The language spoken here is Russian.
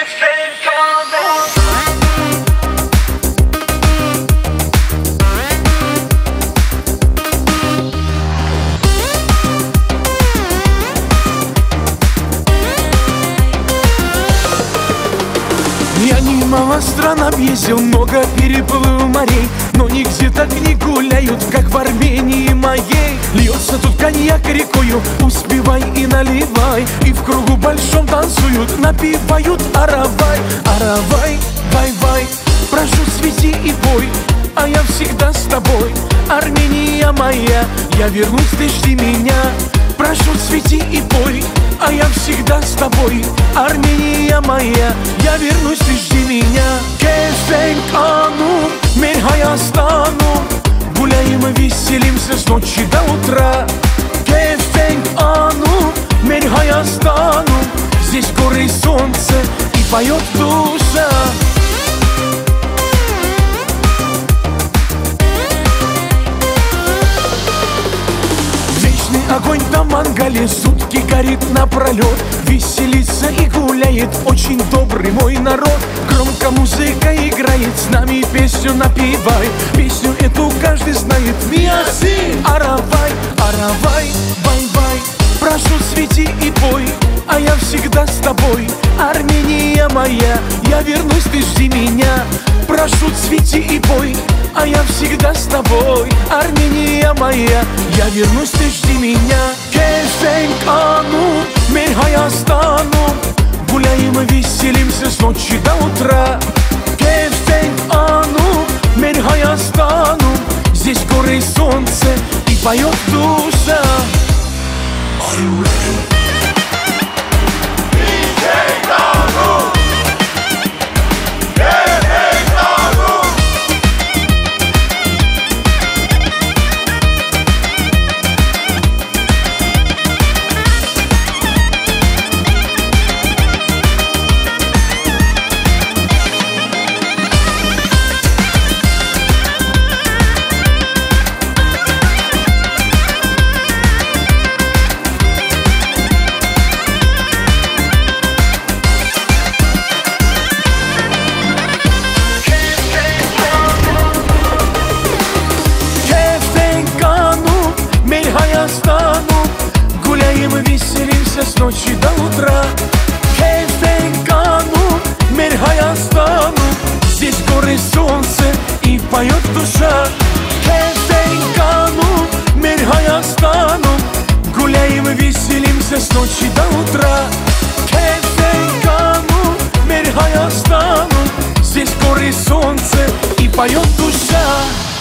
Я немало стран объездил, много переплыл морей, но нигде так не гуляют, как в Армении моей. Льется тут коньяк рекою, успевай и наливай, и в кругу большом танцуют, напевают аравай. Аравай, вай-вай, прошу, свети и пой, а я всегда с тобой. Армения моя, я вернусь, ты жди меня. Прошу, свети и пой, а я всегда с тобой. Армения моя, я вернусь, ты жди меня. Кефенк ану, мир Хайастану, гуляем и веселимся с ночи до утра. Кефенк ану, мир Хайастану, здесь горы и солнце, и поет душа. Огонь на мангале сутки горит напролет, веселится и гуляет очень добрый мой народ. Громко музыка играет, с нами песню напевай. Песню эту каждый знает. Миаси, аравай, аравай, бай-бай. Прошу, свети и пой, а я всегда с тобой. Армения моя, я вернусь, ты жди меня. Прошу, цвети и пой, а я всегда с тобой. Армения моя, я вернусь, ты жди меня. Кефенк ану, мир Хайастану, гуляем и веселимся с ночи до утра. Кефенк ану, мир Хайастану, здесь горы и солнце, и поет душа. Are you ready? Гуляем и веселимся с ночи до утра. Кефенк ану, мир Хайастану, здесь горы и солнце, и поет душа. Кефенк ану, мир Хайастану, гуляем и веселимся с ночи до утра. Кефенк ану, мир Хайастану, здесь горы и солнце, и поет душа.